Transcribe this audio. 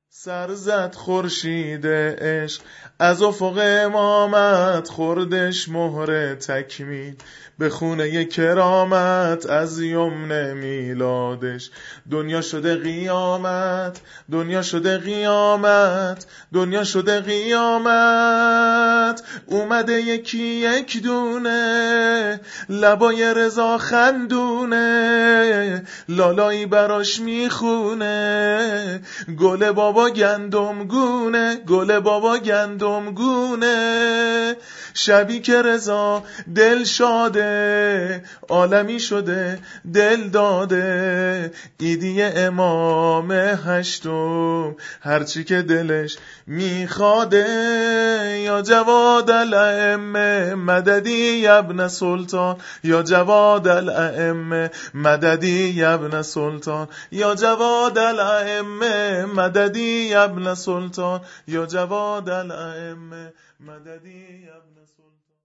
سر زد خورشید عشق از افق امامت، خوردش مهر تکمیل به خونه کرامت از یمن میلادش. دنیا شده قیامت، دنیا شده قیامت، دنیا شده قیامت. اومده یکی یک دونه لبای رضا خندونه، لالایی براش میخونه گل بابا گندم گونه، گل بابا گندم گونه. شبی که رضا دل شاده، عالمی شده دل داده. ایدی امام هشتم هرچی که دلش میخواده. یا جواد الائمه مددی ابن سلطان، یا جواد الائمه مددی ابن سلطان، یا جواد الائمه مددی ابن سلطان، یا جواد الائمه مددی ابن سلطان.